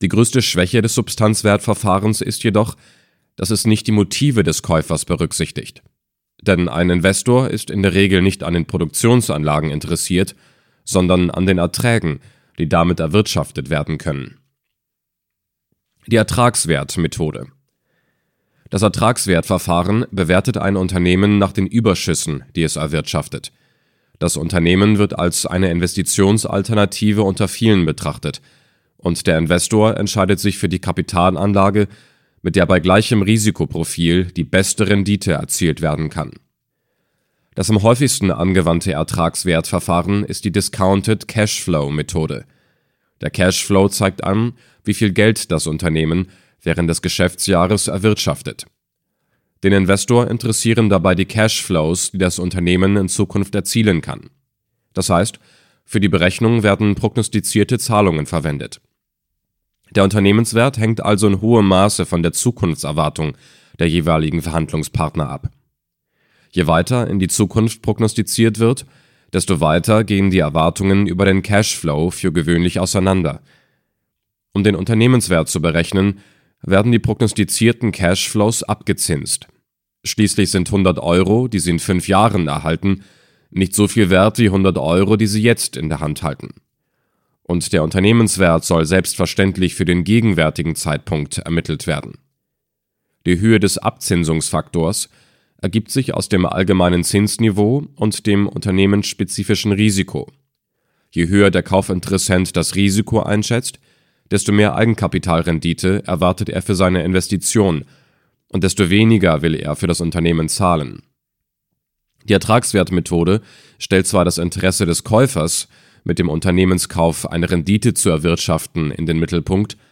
Die größte Schwäche des Substanzwertverfahrens ist jedoch, dass es nicht die Motive des Käufers berücksichtigt. Denn ein Investor ist in der Regel nicht an den Produktionsanlagen interessiert, sondern an den Erträgen, die damit erwirtschaftet werden können. Die Ertragswertmethode. Das Ertragswertverfahren bewertet ein Unternehmen nach den Überschüssen, die es erwirtschaftet. Das Unternehmen wird als eine Investitionsalternative unter vielen betrachtet, und der Investor entscheidet sich für die Kapitalanlage, mit der bei gleichem Risikoprofil die beste Rendite erzielt werden kann. Das am häufigsten angewandte Ertragswertverfahren ist die Discounted Cashflow-Methode. Der Cashflow zeigt an, wie viel Geld das Unternehmen während des Geschäftsjahres erwirtschaftet. Den Investor interessieren dabei die Cashflows, die das Unternehmen in Zukunft erzielen kann. Das heißt, für die Berechnung werden prognostizierte Zahlungen verwendet. Der Unternehmenswert hängt also in hohem Maße von der Zukunftserwartung der jeweiligen Verhandlungspartner ab. Je weiter in die Zukunft prognostiziert wird, desto weiter gehen die Erwartungen über den Cashflow für gewöhnlich auseinander. Um den Unternehmenswert zu berechnen, werden die prognostizierten Cashflows abgezinst. Schließlich sind 100 Euro, die Sie in 5 Jahren erhalten, nicht so viel wert wie 100 Euro, die Sie jetzt in der Hand halten. Und der Unternehmenswert soll selbstverständlich für den gegenwärtigen Zeitpunkt ermittelt werden. Die Höhe des Abzinsungsfaktors ergibt sich aus dem allgemeinen Zinsniveau und dem unternehmensspezifischen Risiko. Je höher der Kaufinteressent das Risiko einschätzt, desto mehr Eigenkapitalrendite erwartet er für seine Investition und desto weniger will er für das Unternehmen zahlen. Die Ertragswertmethode stellt zwar das Interesse des Käufers, mit dem Unternehmenskauf eine Rendite zu erwirtschaften, in den Mittelpunkt,